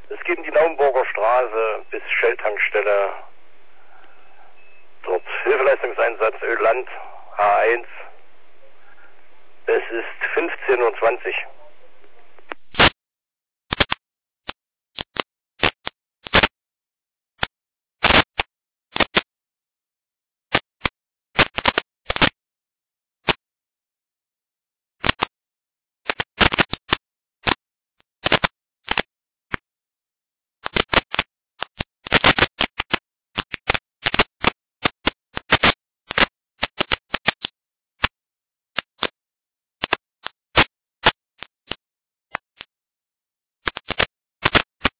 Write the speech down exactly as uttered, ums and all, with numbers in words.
Es geht in die Naumburger Straße bis Shell-Tankstelle. Dort Hilfeleistungseinsatz Öland H eins. Es ist fünfzehn Uhr zwanzig.